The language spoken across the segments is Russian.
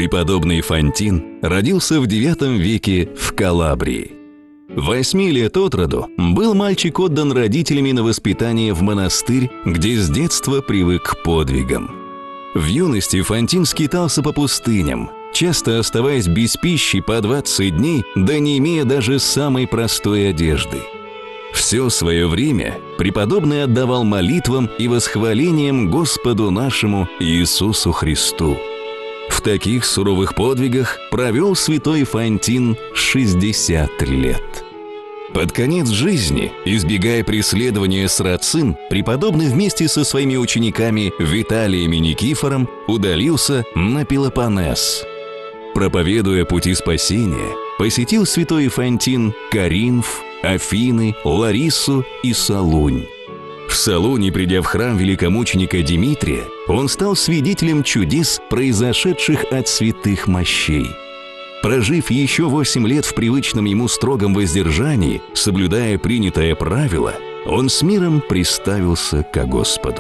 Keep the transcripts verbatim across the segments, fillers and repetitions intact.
Преподобный Фонтин родился в девятом веке в Калабрии. Восьми лет от роду был мальчик отдан родителями на воспитание в монастырь, где с детства привык к подвигам. В юности Фонтин скитался по пустыням, часто оставаясь без пищи по двадцать дней, да не имея даже самой простой одежды. Все свое время преподобный отдавал молитвам и восхвалениям Господу нашему Иисусу Христу. В таких суровых подвигах провел святой Фонтин шестьдесят лет. Под конец жизни, избегая преследования сарацин, преподобный вместе со своими учениками Виталием и Никифором удалился на Пелопоннес. Проповедуя пути спасения, посетил святой Фонтин Коринф, Афины, Лариссу и Солунь. В Солуне, придя в храм великомученика Димитрия, он стал свидетелем чудес, произошедших от святых мощей. Прожив еще восемь лет в привычном ему строгом воздержании, соблюдая принятое правило, он с миром приставился ко Господу.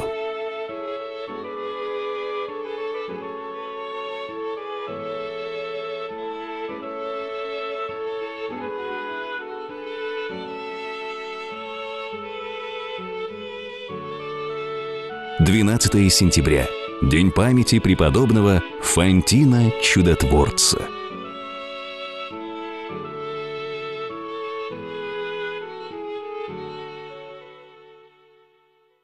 двенадцатое сентября. День памяти преподобного Фонтина Чудотворца.